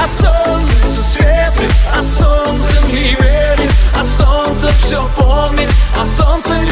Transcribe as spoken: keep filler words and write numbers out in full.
А солнце светит, а солнце не верит, а солнце все помнит, а солнце